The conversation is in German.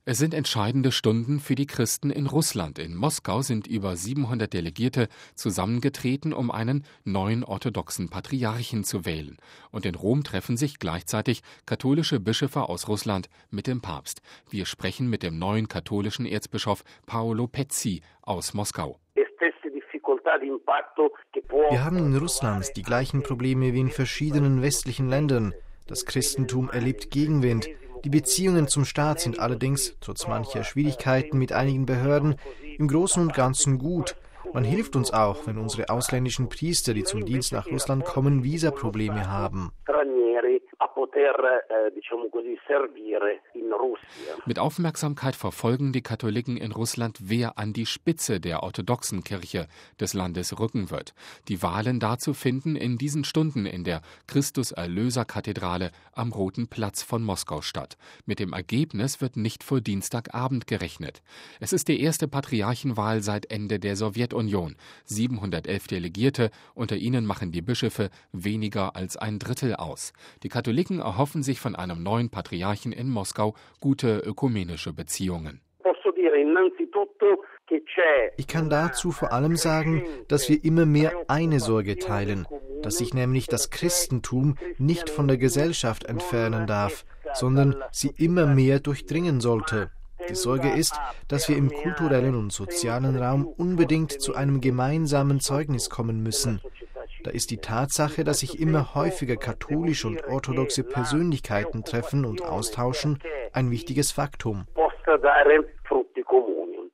Es sind entscheidende Stunden für die Christen in Russland. In Moskau sind über 700 Delegierte zusammengetreten, um einen neuen orthodoxen Patriarchen zu wählen. Und in Rom treffen sich gleichzeitig katholische Bischöfe aus Russland mit dem Papst. Wir sprechen mit dem neuen katholischen Erzbischof Paolo Pezzi aus Moskau. Wir haben in Russland die gleichen Probleme wie in verschiedenen westlichen Ländern. Das Christentum erlebt Gegenwind. Die Beziehungen zum Staat sind allerdings, trotz mancher Schwierigkeiten mit einigen Behörden, im Großen und Ganzen gut. Man hilft uns auch, wenn unsere ausländischen Priester, die zum Dienst nach Russland kommen, Visaprobleme haben. Mit Aufmerksamkeit verfolgen die Katholiken in Russland, wer an die Spitze der orthodoxen Kirche des Landes rücken wird. Die Wahlen dazu finden in diesen Stunden in der Christus-Erlöser-Kathedrale am Roten Platz von Moskau statt. Mit dem Ergebnis wird nicht vor Dienstagabend gerechnet. Es ist die erste Patriarchenwahl seit Ende der Sowjetunion. 711 Delegierte, unter ihnen machen die Bischöfe weniger als ein Drittel aus. Die Katholiken erhoffen sich von einem neuen Patriarchen in Moskau gute ökumenische Beziehungen. Ich kann dazu vor allem sagen, dass wir immer mehr eine Sorge teilen, dass sich nämlich das Christentum nicht von der Gesellschaft entfernen darf, sondern sie immer mehr durchdringen sollte. Die Sorge ist, dass wir im kulturellen und sozialen Raum unbedingt zu einem gemeinsamen Zeugnis kommen müssen. Da ist die Tatsache, dass sich immer häufiger katholische und orthodoxe Persönlichkeiten treffen und austauschen, ein wichtiges Faktum.